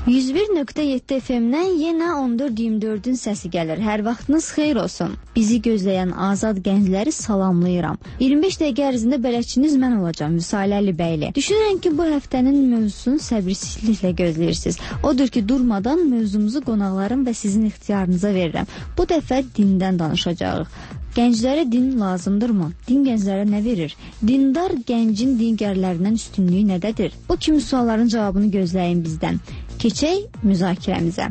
101.7 FM-dən yenə 14-24-ün səsi gəlir. Hər vaxtınız xeyir olsun. Bizi gözləyən azad gəncləri salamlayıram. 25 dəqiqə ərzində bələdçiniz mən olacağım, Vüsalə Əlibəyli. Düşünürəm ki, bu həftənin mövzusunu səbirsizliklə gözləyirsiniz. Odur ki, durmadan mövzumuzu qonaqlarım və sizin ixtiyarınıza verirəm. Bu dəfə dindən danışacağıq. Gənclərə din lazımdırmı? Din gənclərə nə verir? Dindar gəncin digərlərindən üstünlüyü nədədir? Bu kimi sualların cavabını gözləyin bizdən. Keçək müzakirəmizə.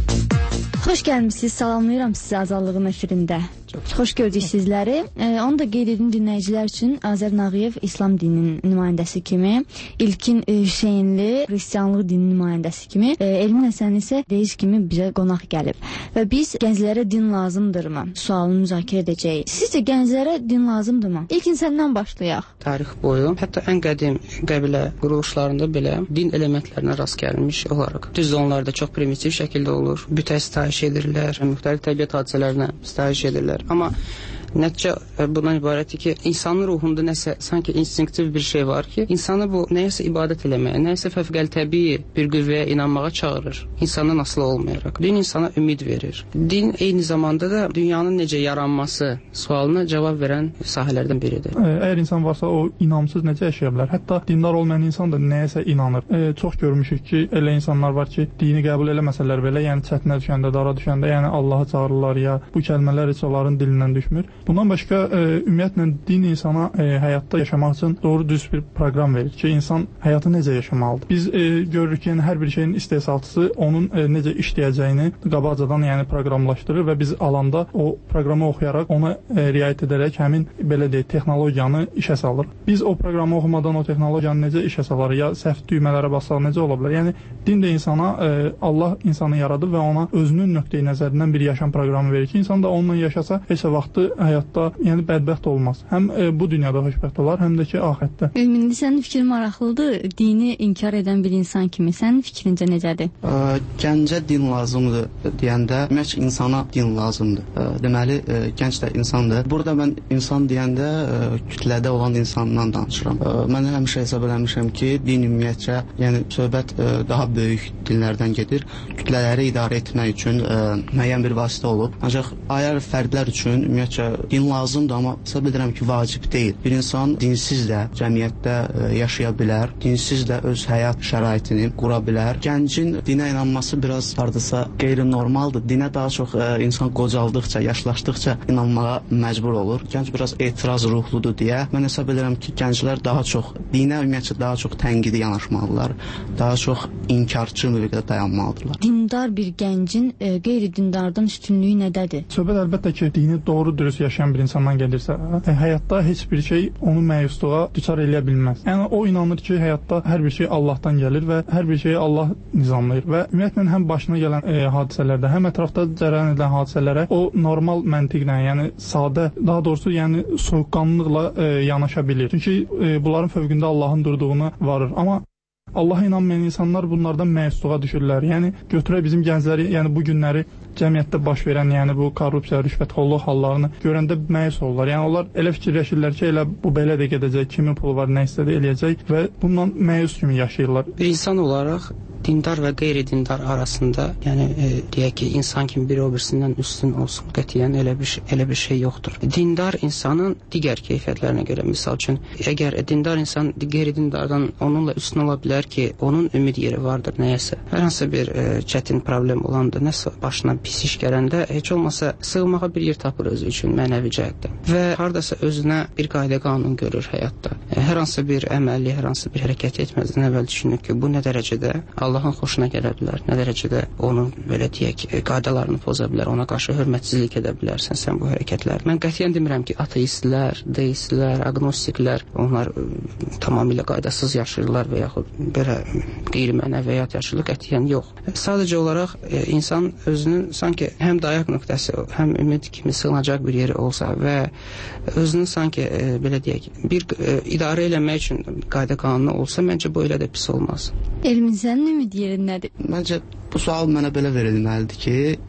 Xoş gəlmişsiniz, salamlayıram sizi Azadlığın efirində. Xoş gördük sizləri. Onu da qeyd edin dinləyicilər üçün, Azər Nağıyev İslam dininin nümayəndəsi kimi, İlkin Hüseynli Xristianlıq dininin nümayəndəsi kimi, Elmin Həsən isə deyiş kimi bizə qonaq gəlib. Və biz gənclərə din lazımdırmı sualını müzakirə edəcəyik. Sizcə gənclərə din lazımdırmı? İlkin səndən başlayaq. Tarix boyu, hətta ən qədim qəbilə quruluşlarında belə din elementlərinə rast gəlinmiş olaraq. Düz onlarda çox primitiv şəkildə olur. Bütə sitayiş edirlər, müxtəlif təbiət hadisələrinə sitayiş edirlər. Amma nəticə bundan ibarətdir ki, insanın ruhunda nəsə sanki instinktiv bir şey var ki, insanı bu nəyəsə ibadət eləməyə, nəyəsə fəvqəltəbii bir qüvvəyə inanmağa çağırır. İnsandan asılı olmayaraq. Din insana ümid verir. Din eyni zamanda da dünyanın necə yaranması sualına cavab verən sahələrdən biridir. Əgər insan varsa, o inamsız necə yaşaya bilər? Hətta dindar olmayan insan da nəyəsə inanır. Çox görmüşük ki, elə insanlar var ki, dini qəbul eləməsələr belə, yəni çətinə düşəndə, dara düşəndə, yəni Allahı çağırırlar ya bu kəlmələr heç onların dilindən düşmür. Bundan başqa, ümumiyyətlə, din insana həyatda yaşamaq üçün doğru düz bir proqram verir ki, insan həyatı necə yaşamalıdır. Biz görürük ki, hər bir şeyin istehsalçısı onun necə işləyəcəyini qabaqcadan proqramlaşdırır və biz alanda o proqramı oxuyaraq, ona riayət edərək həmin, belə deyək, texnologiyanı işə salır. Biz o proqramı oxumadan o texnologiyanı necə işə salarıq, ya səhv düymələrə basaq necə ola bilər? Yəni, din də insana, Allah insanı yaradır və ona özünün nöqteyi nəzərindən bir yaşam proqramı verir ki, insan da onunla yaşasa, heç vaxtı həyatda, yəni bədbəxt olmaz. Həm bu dünyada xoşbəxt olar, həm də ki, axirətdə. İndi sənin fikrin maraqlıdır. Dini inkar edən bir insan kimi. Sənin fikrincə necədir? Gəncə din lazımdır deyəndə, ümumiyyətlə insana din lazımdır. Deməli, gənc də insandır. Burada mən insan deyəndə kütlədə olan insandan danışıram. Mən həmişə hesab eləmişəm ki, din ümumiyyətcə, yəni söhbət daha böyük dinlərdən gedir. Kütlələri idarə etmək üçün müəyyən bir vasitə olub. Ancaq ayrı fərdlər üçün ümumiyyətcə din lazımdır, amma hesab edirəm ki, vacib deyil. Bir insan dinsiz də cəmiyyətdə yaşaya bilər, dinsiz də öz həyat şəraitini qura bilər. Gəncin dinə inanması biraz hardasa qeyri-normaldır. Dinə daha çox insan qocaldıqca, yaşlaşdıqca inanmağa məcbur olur. Gənc biraz etiraz ruhludur deyə mən hesab edirəm ki, gənclər daha çox dinə ümumiyyətcə daha çox tənqidi yanaşmalıdırlar, daha çox inkarçı müvəqqədə dayanmalıdırlar. Dindar bir gəncin qeyri-dindardan üstünlüyü nədədir? Söhbət əlbəttə ki, dini doğru dürüst yaşayan bir insandan gəlirsə, həyatda heç bir şey onu məyusluğa düçar eləyə bilməz. Yəni, o inanır ki, həyatda hər bir şey Allahdan gəlir və hər bir şeyi Allah nizamlayır və ümumiyyətlə həm başına gələn hadisələrdə, həm ətrafda cərəyan edən hadisələrə o normal məntiqlə, yəni sadə, daha doğrusu yəni soyuqqanlıqla yanaşa bilir. Çünki bunların fövqündə Allahın durduğunu varır. Amma Allaha inanmayan insanlar bunlardan məyusluğa düşürlər. Yəni, götürək bizim gəncləri, yəni bu günləri cəmiyyətdə baş verən, yəni bu korrupsiya, rüşvətxorluq hallarını görəndə məyus olurlar. Yəni, onlar elə fikirləşirlər ki, elə bu belə də gedəcək, kimin pulu var, nə istədi eləyəcək və bundan məyus kimi yaşayırlar. Bir insan olaraq dindar və qeyri-dindar arasında, yəni deyək ki, insan kimi biri o birisindən üstün olsun, qətiyyən elə bir şey yoxdur. Dindar insanın digər keyfiyyətlərinə görə, misal üçün, əgər dindar insan qeyri-dindardan onunla üstün ola bilər ki, onun ümid yeri vardır nəyəsə. Hər hansı bir çətin problem olanda, nəsə başına pis iş gələndə, heç olmasa sığmağa bir yer tapır özü üçün mənəvi cəhətdən. Və hardasa özünə bir qayda qanun görür həyatda. Hər hansı bir əməli, hər hansı bir hərəkət etməzdən əvvəl düşünür ki, bu nə dərəcədə Allahın xoşuna gələ bilər, nə dərəcədə onun, belə deyək, qaydalarını poza bilər, ona qarşı hörmətsizlik edə bilərsən sən bu hərəkətlər. Mən qətiyyən demirəm ki, ateistlər, deistlər, agnostiklər, onlar tamamilə qaydasız yaşayırlar və yaxud belə qeyri-mənəvi həyat yaşayırlar, qətiyyən yox. Sadəcə olaraq insan özünün sanki həm dayaq nöqtəsi, həm ümid kimi sığınacaq bir yeri olsa və özünün sanki, belə deyək, bir idarə eləmək üçün qayda qanunu olsa, məncə bu elə də pis olmaz. Elmin, sənin ümid yerin nədir? Məncə bu sual mənə belə verilməlidir ki,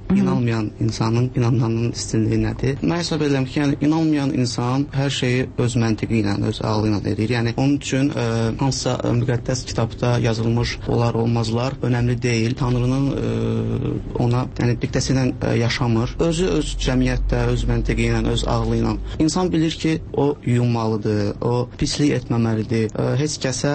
inanmayan insanın inananın üstünlüyü nədir? Mən hesab edirəm ki, yəni inanmayan insan hər şeyi öz məntiqi ilə, öz ağlı ilə edir. Yəni onun üçün hansısa müqəddəs kitabda yazılmış olar olmazlar önəmli deyil. Tanrının ona yəni diktəsi ilə yaşamır. Özü öz cəmiyyətdə, öz məntiqi ilə, öz ağlı ilə. İnsan bilir ki, o yummalıdır, o pislik etməməlidir. Heç kəsə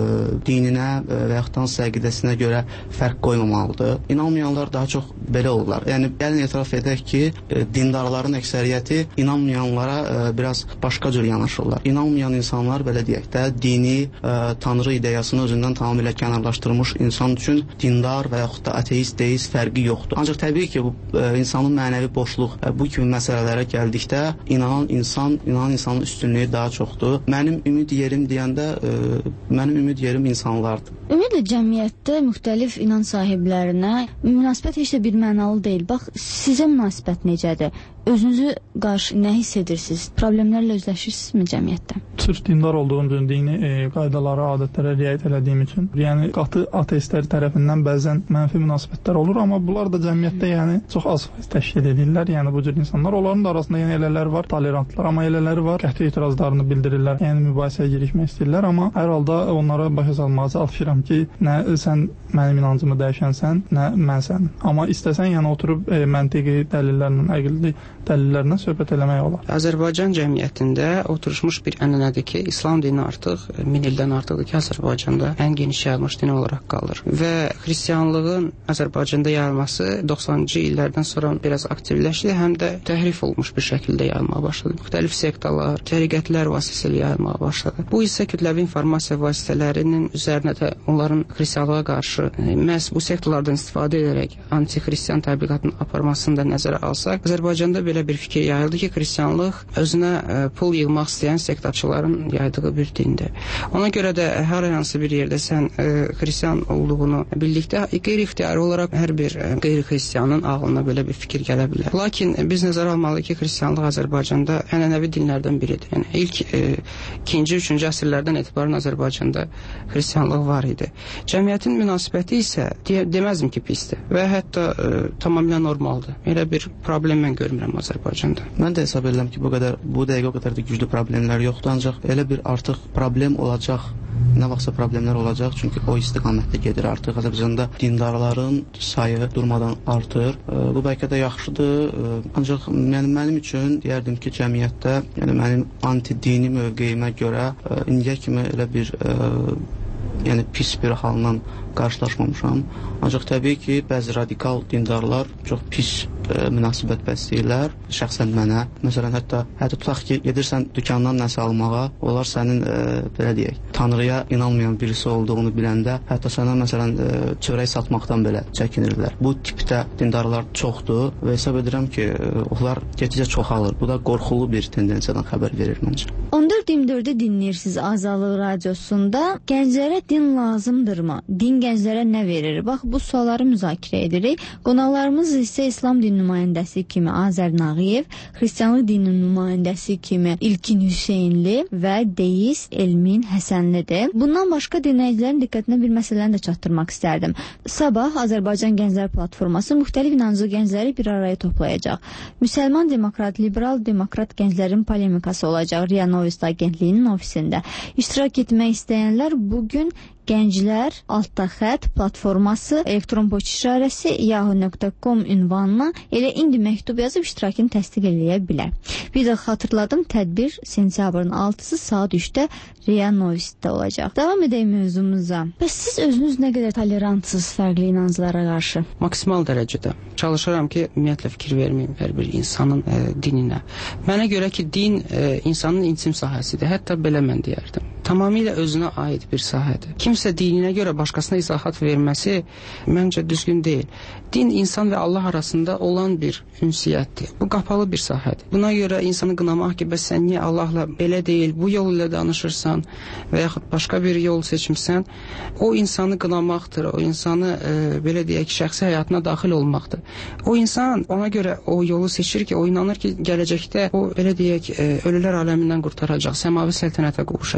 dininə və yaxud da əqidəsinə görə fərq qoymamalıdır. İnanmayanlar daha çox belə olurlar. Yəni gəlin etiraf edək ki, dindarların əksəriyyəti inanmayanlara biraz başqa cür yanaşırlar. İnanmayan insanlar belə deyək də dini tanrı ideyasını özündən tamamilə kənarlaşdırmış insan üçün dindar və yaxud da ateist, deist fərqi yoxdur. Ancaq təbii ki, bu insanın mənəvi boşluq bu kimi məsələlərə gəldikdə inanan insanın üstünlüyü daha çoxdur. Mənim ümid yerim deyəndə mənim ümid yerim insanlardır. Ümumiyyətlə cəmiyyətdə müxtəlif inan sahiblərinə münasibət heç də bir mənalı deyil. Bax, sizə münasibət necədir? Özünüzü qarşı nə hiss edirsiniz? Problemlərlə üzləşirsinizmi cəmiyyətdə? Sırf dindar olduğum üçün dini qaydalara, adətlərə riayət elədiyim üçün, yəni qatı ateistlər tərəfindən bəzən mənfi münasibətlər olur, amma bunlar da cəmiyyətdə yəni çox az təşkil edirlər. Yəni bu cür insanlar, onların da arasında yəni elələri var, tolerantlar, amma elələri var, qəti etirazlarını bildirirlər. Yəni mübahisəyə girişmək istəyirlər, amma hər halda onlara başa salmağa çalışıram ki, nə sən mənim inancımı dəyişənsən, nə mən sənin. Amma istəsən yəni oturub məntiqi dəlillərlə, əqilli dəlillərlə söhbət eləmək olar. Azərbaycan cəmiyyətində oturmuş bir ənənədir ki, İslam dini artıq 1000 ildən artıqdır ki, Azərbaycanda ən geniş yayılmış din olaraq qalır. Və xristianlığın Azərbaycanda yayılması 90-cı illərdən sonra biraz aktivləşdi, həm də təhrif olmuş bir şəkildə yayılmağa başladı. Müxtəlif sektalar, təriqətlər vasitəsilə yayılmağa başladı. Bu isə kütləvi informasiya vasitələrinin üzərinə də onların xristianlığa qarşı məhz bu sektalardan istifadə edərək anti-xristian təbliğatının aparmasını da nəzərə alsaq, Azərbaycanda belə bir fikir yayıldı ki, xristianlıq özünə pul yığmaq istəyən sektaçıların yaydığı bir dindir. Ona görə də hər hansı bir yerdə sən xristian olduğunu bildikdə qeyri-ixtiyari olaraq hər bir qeyri-xristianın ağlına belə bir fikir gələ bilər. Lakin biz nəzərə almalıyıq ki, xristianlıq Azərbaycanda ənənəvi dinlərdən biridir. Yəni ilk 2-ci, 3-cü əsrlərdən etibarən Azərbaycanda xristianlıq var idi. Cəmiyyətin münasibəti isə deməzdim ki, pisdir və hətta tamamilə normaldır. Elə bir problem mən görmürəm Azərbaycanda. Mən də hesab edirəm ki, bu dəqiqə o qədər də güclü problemlər yoxdur, ancaq elə bir artıq problem olacaq. Nə vaxtsa problemlər olacaq, çünki o istiqamətdə gedir artıq. Azərbaycanda dindarların sayı durmadan artır. Bu bəlkə də yaxşıdır, ancaq mənim üçün deyərdim ki, cəmiyyətdə, yəni mənim anti-dini mövqeyimə görə indiyə kimi elə bir yəni pis bir halla qarşılaşmamışam. Ancaq təbii ki, bəzi radikal dindarlar çox pis münasibət bəsləyirlər, şəxsən mənə. Məsələn, hətta tutaq ki, gedirsən dükandan nəsə almağa, onlar sənin, belə deyək, Tanrıya inanmayan birisi olduğunu biləndə, hətta sənə, məsələn, çörək satmaqdan belə çəkinirlər. Bu tipdə dindarlar çoxdur və hesab edirəm ki, onlar getdikcə çoxalır. Bu da qorxulu bir tendensiyadan xəbər verir məncə. 14-24-ü dinləyirsiniz Azadlıq Radiosunda. Gənclərə din lazımdırmı? Din gənclərə nə verir? Bax, bu sualları müzakirə edirik. Qonaqlarımız isə İslam din nümayəndəsi kimi Azər Nağıyev, Xristianlıq dininin nümayəndəsi kimi İlkin Hüseynli və deist Elmin Həsənlidir. Bundan başqa dinləyicilərin diqqətinə bir məsələni də çatdırmaq istərdim. Sabah Azərbaycan Gənclər Platforması müxtəlif inanclı gəncləri bir araya toplayacaq. Müsəlman demokrat, liberal demokrat gənclərin polemikası olacaq RIA Novosti agentliyinin ofisində. İştirak etmək istəyənlər bugün Gənclər _xət platforması elektron poçt işarəsi yahoo.com ünvanına elə indi məktub yazıb iştirakını təsdiq eləyə bilər. Bir də xatırladım, tədbir sentyabrın 6-sı saat 3-də RIA Novosti'də olacaq. Davam edək mövzumuza. Bəs siz özünüz nə qədər tolerantsız fərqli inanclara qarşı? Maksimal dərəcədə. Çalışıram ki, ümumiyyətlə fikir verməyim hər bir insanın dininə. Mənə görə ki, din insanın intim sahəsidir. Hətta belə mən deyərdim. Tamamilə özünə aid bir sahədir. Kimsə dininə görə başqasına izahat verməsi məncə düzgün deyil. Din insan və Allah arasında olan bir ünsiyyətdir. Bu qapalı bir sahədir. Buna görə insanı qınamaq ki, bəs sən niyə Allahla belə deyil, bu yol ilə danışırsan və yaxud başqa bir yol seçimsən, o insanı qınamaqdır, o insanı belə deyək ki, şəxsi həyatına daxil olmaqdır. O insan ona görə o yolu seçir ki, o inanır ki, gələcəkdə o belə deyək, ölülər aləmindən qurtaracaq, səmavi səltənətə qovuşacaq.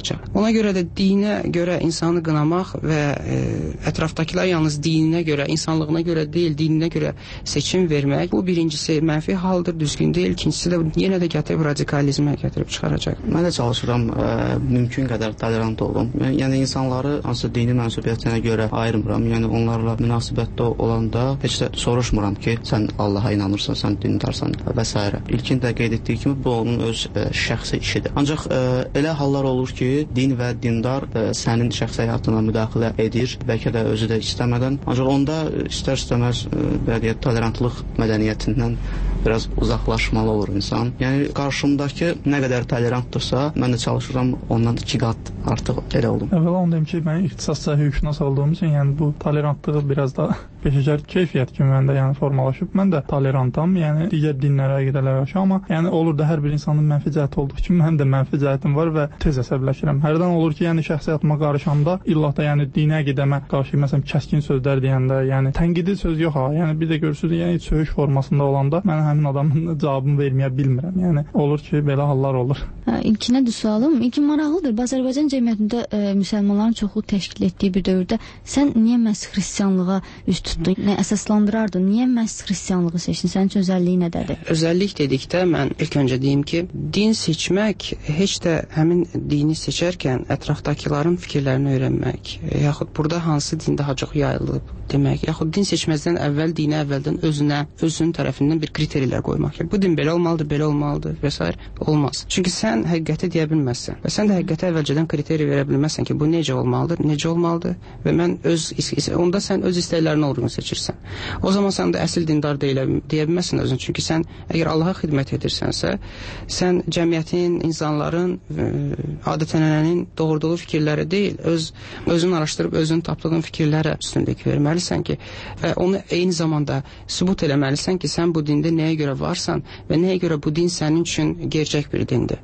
Ona görə də dinə görə insanı qınamaq və ətrafdakılar yalnız dininə görə, insanlığına görə deyil, dininə görə seçim vermək, bu birincisi mənfi haldır, düzgün deyil. İkincisi də yenə də gətirib radikalizmə gətirib çıxaracaq. Mən də çalışıram mümkün qədər tolerant olum. Yəni insanları hansı dini mənsubiyyətinə görə ayırmıram. Yəni onlarla münasibətdə olanda heç də soruşmuram ki, sən Allaha inanırsan, sən dindarsan və s. İlkin də qeyd etdiyi kimi bu onun öz şəxsi işidir. Ancaq elə hallar olur ki, din və dindar sənin şəxsi həyatına müdaxilə edir, bəlkə də özü də istəmədən. Ancaq onda istər-istəməz tolerantlıq mədəniyyətindən biraz uzaqlaşmalı olur insan. Yəni qarşımdakı nə qədər tolerantdırsa, mən də çalışıram ondan 2 qat artıq elə olum. Əvvəla onu deyim ki, mən ixtisasda hüquqşünas olduğum üçün, yəni bu tolerantlığı biraz da peşəkar keyfiyyət kimi məndə yəni formalaşıb. Mən də tolerantam, yəni digər dinlərə, əqidələrə qarşı, amma yəni olur da hər bir insanın mənfi cəhəti olduğu kimi mənim də mənfi cəhətim var və tez əsəbləşirəm. Hərdən olur ki, yəni şəxsi həyatıma qarışanda illah da yəni dinə, əqidəmə qarşı məsələn kəskin sözlər deyəndə, yəni tənqidi söz yox ha. Yəni bir də görürsüz, yəni söyüş formasında olanda mən həmin adamın cavabını verməyə bilmirəm. Yəni olur ki, belə hallar olur. İlkinə də sualım, ilkin maraqlıdır. Azərbaycan cəmiyyətində müsəlmanların çoxluq təşkil etdiyi bir dövrdə sən niyə məhz xristianlığa üst tutdun? Nə əsaslandırardın? Niyə məhz xristianlığı seçdin? Sənin üçün özəlliyi nədədir? Özəllik dedikdə mən ilk öncə deyim ki, din seçmək heç də həmin dini seçərkən ətrafdakıların fikirlərini öyrənmək, yaxud burada hansı din daha çox yayılıb demək, yaxud din seçməzdən əvvəl dinə əvvəldən özünün tərəfindən bir kriterilər qoymaq ki, bu din belə olmalıdır və s. olmaz. Çünki sən həqiqəti deyə bilməzsən və sən də həqiqətə əvvəlcədən kriteri verə bilməzsən ki, bu necə olmalıdır və mən onda sən öz istəklərinə uyğun seçirsən. O zaman sən də əsl dindar deyə bilməzsən özün, çünki sən əgər Allaha xidmət edirsənsə, sən cəmiyyətin, insanların, adət-ənənənin doğurduğu fikirləri deyil, özün araşdırıb özün tapdığın fikirlərə üstünlük verməlisən ki, və onu eyni zamanda sübut eləməlisən ki, sən bu dində nəyə görə varsan və nəyə görə bu din sənin üçün gerçək bir dindir.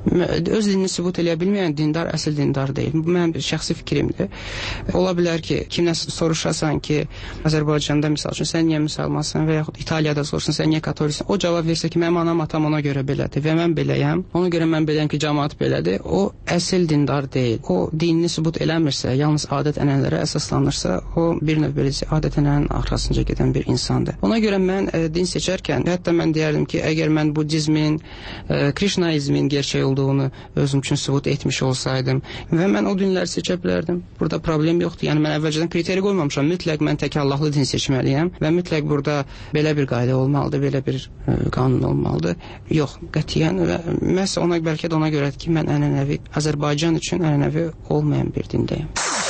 Öz dinini sübut eləyə bilməyən dindar əsl dindar deyil. Bu mənim şəxsi fikrimdir. Ola bilər ki, kimdən soruşasan ki, Azərbaycanda misal üçün sən niyə müsəlmansan və yaxud İtaliyada soruşsan sən niyə katoliksən, o cavab versə ki, mənim anam atam ona görə belədir və mən beləyəm, ona görə mən beləyəm ki, cəmaət belədir, o əsl dindar deyil. O dinini sübut eləmirsə, yalnız adət-ənənələrə əsaslanırsa, o bir növ beləcə adət-ənənənin arxasınca gedən bir insandır. Ona görə mən din seçərkən, hətta mən deyərdim ki, əgər mən budizmin, krişnaizmin gerçək olduğunu özüm üçün sübut etmiş olsaydım və mən o dinləri seçə bilərdim. Burada problem yoxdur. Yəni mən əvvəlcədən kriteri qoymamışam. Mütləq mən tək Allahlı din seçməliyəm və mütləq burada belə bir qayda olmalıdır, belə bir qanun olmalıdır. Yox, qətiyyən və məhz ona bəlkə də ona görədir ki, mən ənənəvi Azərbaycan üçün ənənəvi olmayan bir dindəyəm.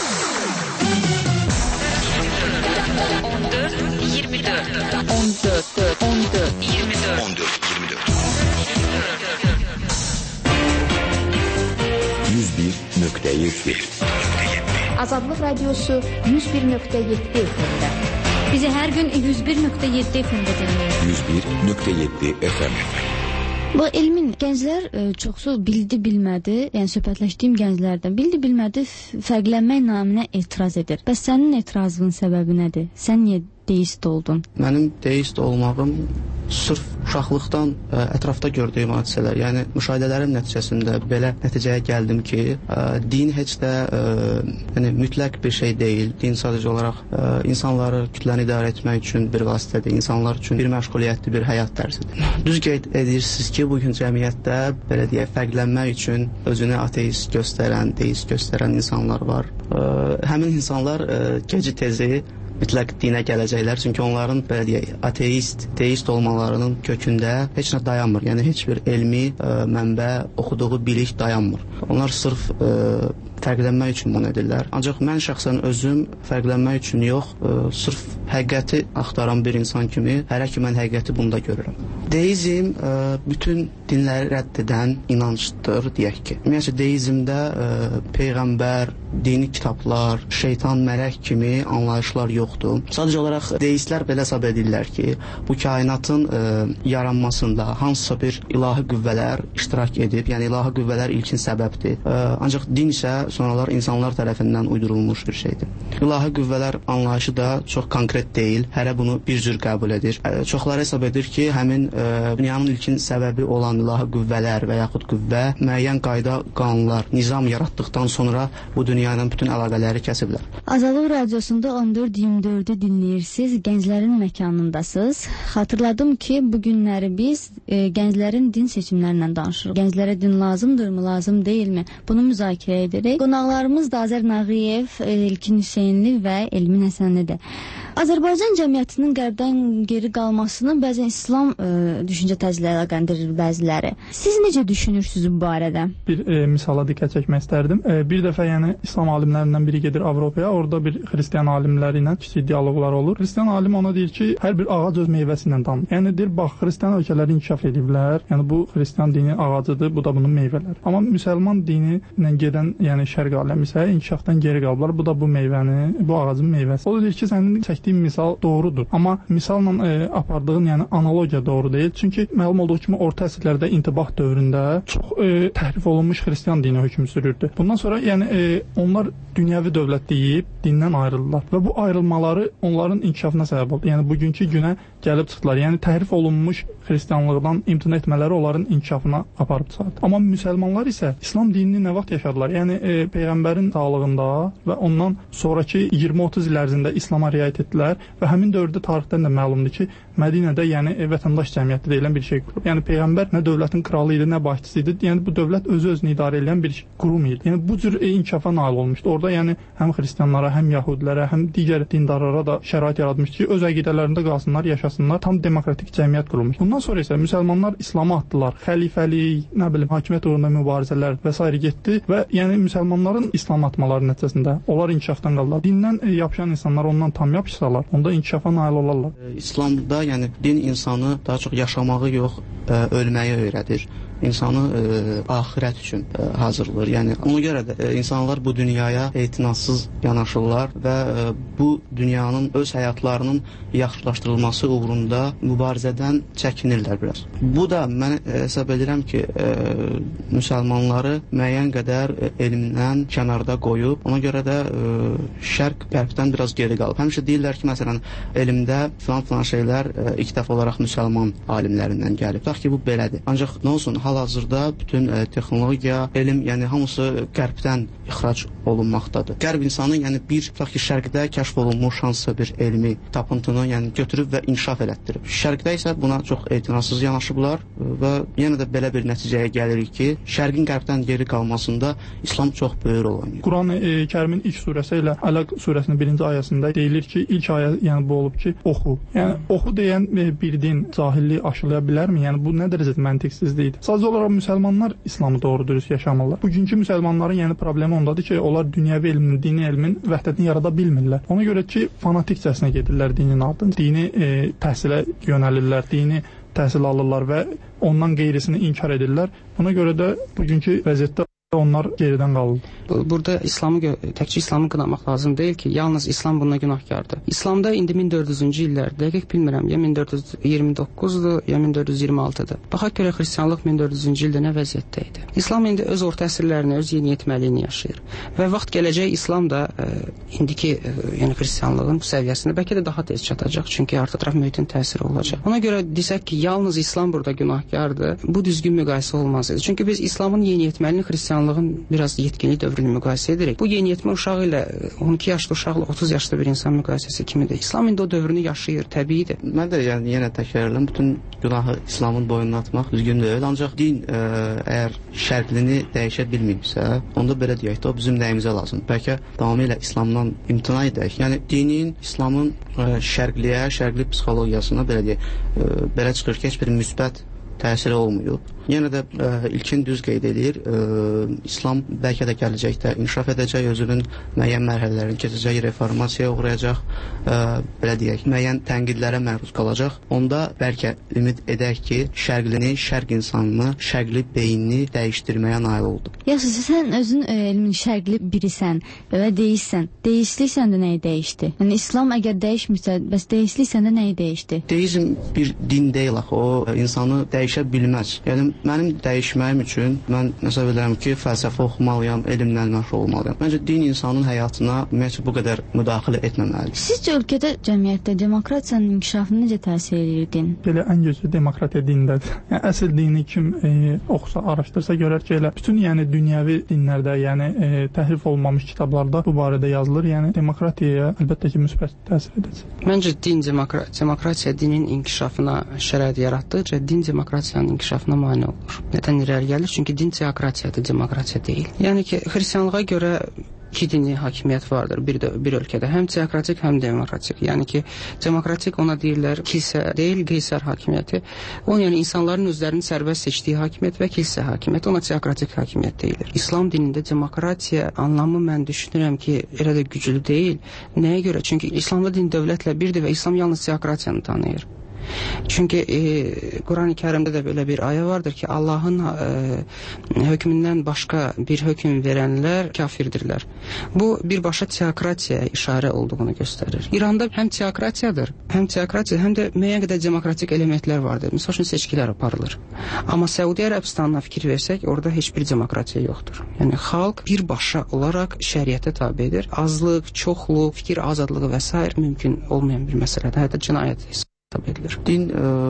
101.7 Azadlıq Radiosu 101.7 FM-də. Bizi hər gün 101.7 FM-də dinləyin. 101.7 FM. Bu elmin gənclər çoxsu bildi-bilmədi, yəni söhbətləşdiyim gənclərdən bildi-bilmədi fərqlənmək naminə etiraz edir. Bəs sənin etirazının səbəbi nədir? Sən niyə deist oldun? Mənim deist olmağım sırf uşaqlıqdan ətrafda gördüyüm hadisələr, yəni müşahidələrim nəticəsində belə nəticəyə gəldim ki, din heç də yəni mütləq bir şey deyil. Din sadəcə olaraq insanları, kütləni idarə etmək üçün bir vasitədir, insanlar üçün bir məşğuliyyətli bir həyat tərzidir. Düz qeyd edirsiniz ki, bugün cəmiyyətdə belə deyək, fərqlənmək üçün özünü ateist göstərən, deist göstərən insanlar var. Həmin insanlar gec-tezi mütləq dinə gələcəklər, çünki onların belə deyək, ateist, deist olmalarının kökündə heç nə dayanmır. Yəni heç bir elmi mənbə, oxuduğu bilik dayanmır. Onlar sırf fərqlənmək üçün bunu edirlər. Ancaq mən şəxsən özüm fərqlənmək üçün yox, sırf həqiqəti axtaran bir insan kimi hələ ki mən həqiqəti bunda görürəm. Deizm bütün dinləri rədd edən inancdır, deyək ki. Ümumiyyətlə deizmdə peyğəmbər, dini kitablar, şeytan, mələk kimi anlayışlar yoxdur. Sadəcə olaraq deistlər belə hesab edirlər ki, bu kainatın yaranmasında hansısa bir ilahi qüvvələr iştirak edib, yəni ilahi qüvvələr ilkin səbəbdir. Ancaq din isə sonralar insanlar tərəfindən uydurulmuş bir şeydir. İlahi qüvvələr anlayışı da çox konkret deyil. Hərə bunu bir cür qəbul edir. Çoxları hesab edir ki, həmin dünyanın ilkin səbəbi olan ilahi qüvvələr və yaxud qüvvə müəyyən qayda, qanunlar, nizam yaratdıqdan sonra bu dünya ilə bütün əlaqələri kəsiblər. Azadlıq Radiosunda 14-24-ü dinləyirsiniz, gənclərin məkanındasınız. Xatırladım ki, bu günləri biz gənclərin din seçimlərindən danışırıq. Gənclərə din lazımdırmı, lazım deyilmi? Bunu müzakirə edirik. Qonaqlarımız da Azər Nağıyev, İlkin Hüseynli və Elmin Həsənlidir. Azərbaycan cəmiyyətinin qərbdən geri qalmasını bəzən İslam düşüncə tərzləri ilə əlaqələndirir bəziləri. Siz necə düşünürsünüz bu barədə? Bir misala diqqət çəkmək istərdim. Bir dəfə yəni İslam alimlərindən biri gedir Avropaya, orada bir xristian alimləri ilə kiçik dialoqlar olur. Xristian alim ona deyir ki, hər bir ağac öz meyvəsi ilə tanınır. Yəni deyir, bax, xristian ölkələri inkişaf ediblər. Yəni bu xristian dini ağacıdır, bu da bunun meyvələri. Amma müsəlman dini ilə gedən, yəni şərq aləmi isə inkişafdan geri qalıblar. Bu da bu meyvəni, bu ağacın meyvəsi. O da deyir ki, sənin çəkdiyin misal doğrudur. Amma misalla apardığın, yəni analogiya doğru deyil. Çünki məlum olduğu kimi orta əsrlərdə intibah dövründə çox təhrif olunmuş xristian dini hökm sürürdü. Bundan sonra yəni onlar dünyəvi dövlət deyib dindən ayrıldılar və bu ayrılmaları onların inkişafına səbəb oldu. Yəni bugünkü günə gəlib çıxdılar. Yəni təhrif olunmuş xristianlıqdan imtina etmələri onların inkişafına aparıb çıxardı. Amma müsəlmanlar isə İslam dinini nə vaxt yaşadılar? Yəni peyğəmbərin sağlığında və ondan sonrakı 20-30 il ərzində İslama riayət etdilər və həmin dövrdə tarixdən də məlumdur ki, Mədinədə yəni vətəndaş cəmiyyəti deyilən bir şey qurub. Yəni peyğəmbər nə dövlətin kralı idi, nə başçısı idi. Yəni bu dövlət özünü idarə edən bir qurum idi. Yəni bu cür inkişafa nail olmuşdu. Orada yəni həm xristianlara, həm yəhudilərə, həm digər dindarlara da şərait yaratmışdı ki, öz əqidələrində qalsınlar, yaşasınlar. Tam demokratik cəmiyyət qurulmuş. Bundan sonra isə müsəlmanlar İslam'a atdılar. Xəlifəlik, nə bilim, hakimiyyət uğrunda mübarizələr və s. getdi və yəni müsəlmanların İslam'a atmaları nəticəsində onlar inkişafdan qaldılar. Dindən yapışan insanlar ondan tam yapışsalar, onda inkişafa nail olarlar. İslamda yəni din insanı daha çox yaşamağı yox, ölməyi öyrədir. İnsanı axirət üçün hazırlayır. Yəni ona görə də insanlar bu dünyaya etinasız yanaşırlar və bu dünyanın öz həyatlarının yaxşılaşdırılması uğrunda mübarizədən çəkinirlər biraz. Bu da mən hesab edirəm ki, müsəlmanları müəyyən qədər elmdən kənarda qoyub, ona görə də şərq qərbdən biraz geri qalıb. Həmişə deyirlər ki, məsələn, elmdə filan şeylər ilk dəfə olaraq müsəlman alimlərindən gəlib. Tutaq ki, bu belədir. Ancaq nə olsun, hal-hazırda bütün texnologiya, elm, yəni hamısı qərbdən ixrac olunmaqdadır. Qərb insanı, yəni tutaq ki, şərqdə kəşf olunmuş hansısa bir elmi tapıntını yəni götürüb və inkişaf elətdirib. Şərqdə isə buna çox etinasız yanaşıblar və yenə də belə bir nəticəyə gəlirik ki, şərqin qərbdən geri qalmasında İslam çox böyük rol oynayır. Quran-Kərimin ilk surəsi ilə Ələq surəsinin 1-ci ayəsində deyilir ki, ilk ayə yəni bu olub ki, oxu. Yəni oxu deyən bir din cahilliyi aşılaya bilərmi? Yəni bu nə dərəcədə məntiqsizlikdir? Sadəcə olaraq müsəlmanlar İslamı doğru dürüst yaşamırlar. Bugünkü müsəlmanların yəni problemi ondadır ki, onlar dünyəvi elmin, dini elmin vəhdətini yarada bilmirlər. Ona görə ki, fanatikcəsinə gedirlər dinin ardınca. Dini təhsilə yönəlirlər, dini təhsil alırlar və ondan qeyrisini inkar edirlər. Buna görə də bugünkü vəziyyətdə onlar geridən qalır. Burada təkcə İslamı qınamaq lazım deyil ki, yalnız İslam buna günahkardır. İslamda indi 1400-cü illər, dəqiq bilmirəm, ya 1429-dur, ya 1426-dır. Baxaq görək Xristianlıq 1400-cü ildə nə vəziyyətdə idi. İslam indi öz orta əsrlərini, öz yeniyetməliyini yaşayır. Və vaxt gələcək İslam da indiki yəni Xristianlığın bu səviyyəsində bəlkə də daha tez çatacaq, çünki artıq ətraf mühitin təsiri olacaq. Ona görə desək ki, yalnız İslam burada günahkardır, bu düzgün müqayisə olmaz. Çünki biz İslamın yeniyetməliyini Xristianlığın biraz yetkinlik dövrünü müqayisə edirik. Bu yeniyetmə uşağı ilə 12 yaşlı uşaqla 30 yaşlı bir insan müqayisəsi kimidir. İslam indi o dövrünü yaşayır, təbiidir. Mən də yəni yenə təkrarlayıram, bütün günahı İslamın boynuna atmaq düzgün deyil. Ancaq din əgər şərqlini dəyişə bilməyibsə, onda belə deyək də o bizim nəyimizə lazımdır. Bəlkə tamamilə İslamdan imtina edək. Yəni dinin, İslamın şərqli psixologiyasına belə deyək, belə çıxır ki, heç bir müsbət təsiri olmayıb. Yenə də ilkin düz qeyd edir, İslam bəlkə də gələcəkdə inkişaf edəcək, özünün müəyyən mərhələlərini keçəcək, reformasiyaya uğrayacaq, belə deyək, müəyyən tənqidlərə məruz qalacaq. Onda bəlkə ümid edək ki, şərqlini, şərq insanını, şərqli beynini dəyişdirməyə nail oldu. Yaxşı, sən özün elmin şərqli birisən və deyişsən. Deyişlik səndə nəyi dəyişdi? Yəni İslam əgər dəyişmirsə, bəs deyişlik səndə nəyi dəyişdi? Deizm bir din deyil axı, o insanı dəyişə bilməz. Yəni mənim dəyişməyim üçün mən məsəl bilirəm ki, fəlsəfə oxumalıyam, elmlə məşğul olmalıyam. Məncə din insanın həyatına ümumiyyətlə bu qədər müdaxilə etməməlidir. Sizcə ölkədə cəmiyyətdə demokratiyanın inkişafına necə təsir edir din? Belə ən güclü demokratiya dindədir. Yəni əsl dini kim oxusa, araşdırsa görər ki, elə bütün yəni dünyəvi dinlərdə, yəni təhrif olunmamış kitablarda bu barədə yazılır. Yəni demokratiyaya əlbəttə ki, müsbət təsir edəcək. Məncə din demokratiya dinin inkişafına şərait yaratdıqca din demokratiyanın inkişafına mane olur. Nədən irəli gəlir? Çünki din teokratiyadır, demokratiya deyil. Yəni ki, xristianlığa görə iki dini hakimiyyət vardır bir ölkədə. Həm teokratik, həm demokratik. Yəni ki, demokratik ona deyirlər kilsə deyil, qeysər hakimiyyəti. O, yəni insanların özlərinin sərbəst seçdiyi hakimiyyət və kilsə hakimiyyəti, ona teokratik hakimiyyət deyilir. İslam dinində demokratiya anlamı mən düşünürəm ki, elə də güclü deyil. Nəyə görə? Çünki İslamda din dövlətlə birdir və İslam yalnız teokratiyanı tanıyır. Çünki Qurani-Kərimdə də belə bir ayə vardır ki, Allahın hökmündən başqa bir hökm verənlər kafirdirlər. Bu birbaşa teokratiyaya işarə olduğunu göstərir. İranda həm teokratiyadır, həm də müəyyən qədər demokratik elementlər vardır. Məsəl üçün seçkilər aparılır. Amma Səudiyyə Ərəbistanına fikir versək, orada heç bir demokratiya yoxdur. Yəni xalq birbaşa olaraq şəriətə tabedir. Azlıq, çoxluq, fikir azadlığı və s. mümkün olmayan bir məsələdir. Hətta cinayət edilir. Din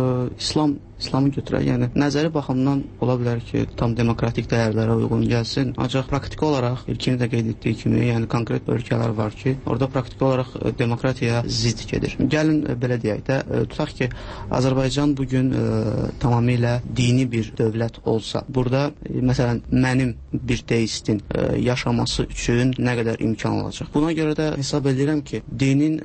İslamı götürək, yəni nəzəri baxımdan ola bilər ki, tam demokratik dəyərlərə uyğun gəlsin, ancaq praktiki olaraq ilkin də qeyd etdiyi kimi, yəni konkret ölkələr var ki, orada praktiki olaraq demokratiyaya zidd gedir. Gəlin belə deyək də, tutaq ki, Azərbaycan bugün tamamilə dini bir dövlət olsa, burada məsələn mənim bir deistin yaşaması üçün nə qədər imkan olacaq? Buna görə də hesab edirəm ki, dinin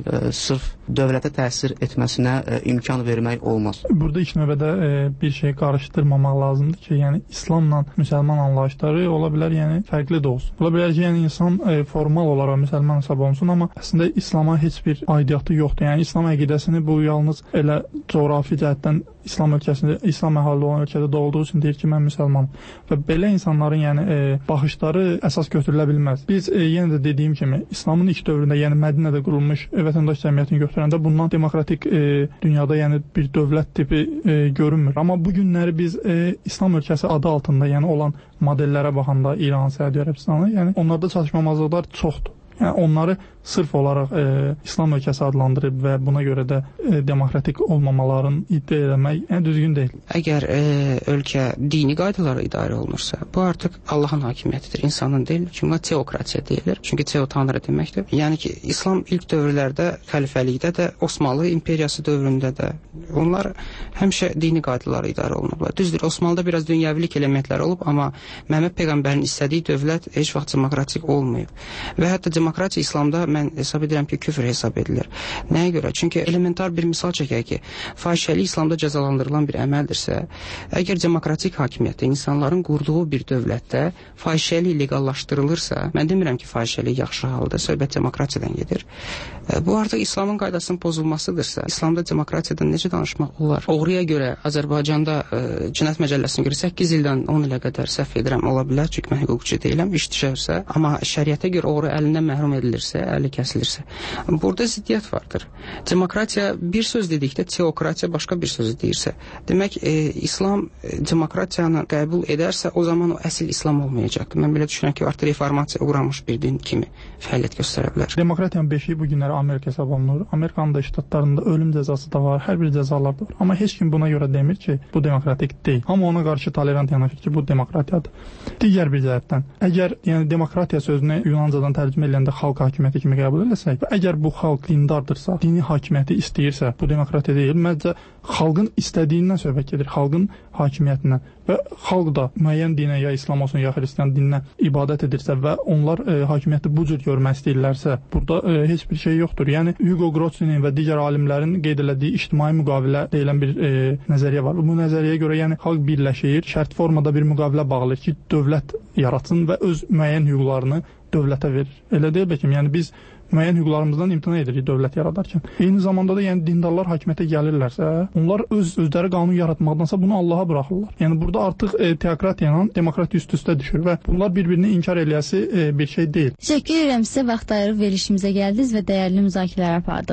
sırf dövlətə təsir etməsinə imkan vermək olmaz. Burada ilk növbədə bir şey qarışdırmamaq lazımdır ki, yəni İslamla müsəlman anlayışları ola bilər, yəni fərqli də olsun. Ola bilər ki, yəni insan formal olaraq müsəlman hesab olunsun, amma əslində İslama heç bir aidiyyatı yoxdur. Yəni İslam əqidəsini bu yalnız elə coğrafi cəhətdən İslam ölkəsində, İslam əhali olan ölkədə doğulduğu üçün deyir ki, mən müsəlmanam. Və belə insanların yəni baxışları əsas götürülə bilməz. Biz yenə də dediyim kimi İslamın ilk dövründə, yəni Mədinədə qurulmuş vətəndaş cəmiyyətini götürəndə bundan demokratik dünyada yəni bir dövlət tipi görünmür. Amma bu günləri biz İslam ölkəsi adı altında yəni olan modellərə baxanda İran, Səudiyyə Ərəbistanı, yəni onlarda çatışmamazlıqlar çoxdur. Yəni onları sırf olaraq İslam ölkəsi adlandırıb və buna görə də demokratik olmamaların iddia etmək düzgün deyil. Əgər ölkə dini qaydalara idarə olunursa, bu artıq Allahın hakimiyyətidir, insanın deyil. Çünki buna teokratiya deyilir. Çünki teo tanrı deməkdir. Yəni ki, İslam ilk dövrlərdə, xəlifəlikdə də, Osmanlı imperiyası dövründə də onlar həmişə dini qaydalara idarə olunublar. Düzdür, Osmanlıda biraz dünyəvilik elementlər olub, amma Məhəmməd Peyğəmbərin istədiyi dövlət heç vaxt demokratik olmayıb. Və hətta demokratiya İslamda mən hesab edirəm ki, küfr hesab edilir. Nəyə görə? Çünki elementar bir misal çəkək ki, fahişəlik İslamda cəzalandırılan bir əməldirsə, əgər demokratik hakimiyyətdə insanların qurduğu bir dövlətdə fahişəlik legallaşdırılırsa, mən demirəm ki, fahişəlik yaxşı haldır, söhbət demokratiyadan gedir. Bu artıq İslamın qaydasının pozulmasıdırsa, İslamda demokratiyadan necə danışmaq olar? Oğruya görə Azərbaycanda Cinayət Məcəlləsinə görə 8 ildən 10 ilə qədər səhv edirəm, ola bilər, çünki mən hüquqçu deyiləm, iş düşərsə, amma şəriətə görə oğru əlindən məhrum edilirsə, əli kəsilirsə, burada ziddiyyət vardır. Demokratiya bir söz dedikdə teokratiya başqa bir sözü deyirsə, demək İslam demokratiyanı qəbul edərsə, o zaman o əsl İslam olmayacaqdır. Mən belə düşünürəm ki, artıq reformasiya uğramış bir din kimi fəaliyyət göstərə bilər. Demokratiyanın beşiyi bu günləri Amerika hesab olunur. Amerikanın da ştatlarında ölüm cəzası da var, hər bir cəzalar da var. Amma heç kim buna görə demir ki, bu demokratik deyil. Amma ona qarşı tolerant yanaşır ki, bu demokratiyadır. Digər bir cəhətdən, əgər yəni demokratiya sözünü Yunancadan tərcümə edəndə xalq hakimiyyəti kimi qəbul etsək və əgər bu xalq dindardırsa, dini hakimiyyəti istəyirsə, bu demokratiya deyil. Məncə xalqın istədiyindən söhbət gedir, xalqın hakimiyyətindən və xalq da müəyyən dinə, ya İslam olsun, ya Xristian dininə ibadət edirsə və onlar hakimiyyəti bu cür görmək istəyirlərsə, burada heç bir şey yoxdur. Yəni Hugo Grossinin və digər alimlərin qeyd elədiyi ictimai müqavilə deyilən bir nəzəriyyə var. Bu nəzəriyyəyə görə yəni xalq birləşir, şərt formada bir müqavilə bağlayır ki, dövlət yaratsın və öz müəyyən hüquqlarını dövlətə verir. Elə deyil bəkim, yəni biz müəyyən hüquqlarımızdan imtina edirik dövlət yaradarkən. Eyni zamanda da yəni dindarlar hakimiyyətə gəlirlərsə, onlar özləri qanun yaratmaqdansa bunu Allaha buraxırlar. Yəni burada artıq teokratiya ilə demokratiya üst-üstə düşür və bunlar bir-birini inkar eləyəsi bir şey deyil. Təşəkkür edirəm sizə, vaxt ayırıb verilişimizə gəldiniz və dəyərli müzakirələr apardıq.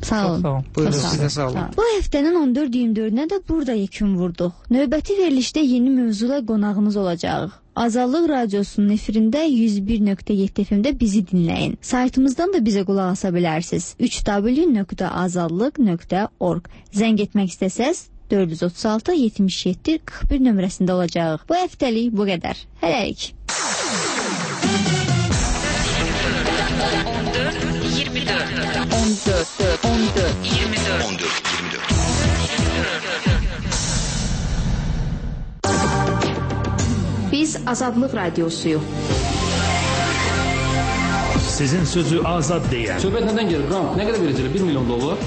Sağ olun. Sağ olun. Buyurun, Çox siz də sağ olun. Bu həftənin 14-24-nə də burada yekun vurduq. Növbəti verilişdə yeni mövzula qonağımız olacaq. Azadlıq Radiosunun efirində 101.7 FM-də bizi dinləyin. Saytımızdan da bizə qulaq asa bilərsiniz. www.azadlıq.org. Zəng etmək istəsəz 436 77 41 nömrəsində olacağıq. Bu həftəlik bu qədər. Hələlik. 14-24. Biz Azadlıq Radiosuyuq. Sizin sözü azad deyən. Söhbət nədən gedir? Qram, nə qədər verəcəklər? $1 milyon.